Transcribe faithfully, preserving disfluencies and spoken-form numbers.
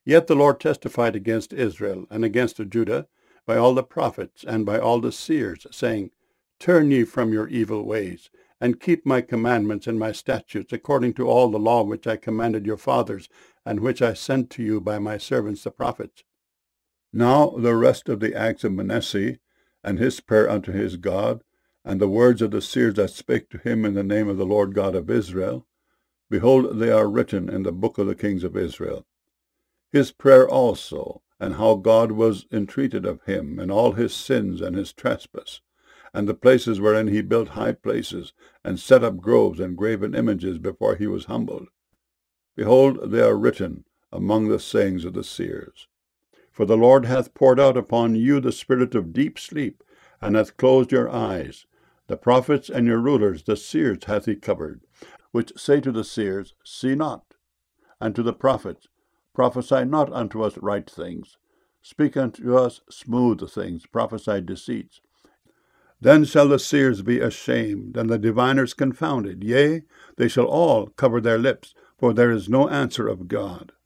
Yet the Lord testified against Israel and against Judah by all the prophets and by all the seers, saying, Turn ye from your evil ways, and keep my commandments and my statutes, according to all the law which I commanded your fathers, and which I sent to you by my servants the prophets. Now the rest of the acts of Manasseh, and his prayer unto his God, and the words of the seers that spake to him in the name of the Lord God of Israel, behold, they are written in the book of the kings of Israel. His prayer also, and how God was entreated of him, and all his sins and his trespass, and the places wherein he built high places, and set up groves and graven images before he was humbled. Behold, they are written among the sayings of the seers. For the Lord hath poured out upon you the spirit of deep sleep, and hath closed your eyes. The prophets and your rulers, the seers, hath he covered, which say to the seers, See not, and to the prophets, Prophesy not unto us right things. Speak unto us smooth things, prophesy deceits. Then shall the seers be ashamed, and the diviners confounded. Yea, they shall all cover their lips, for there is no answer of God.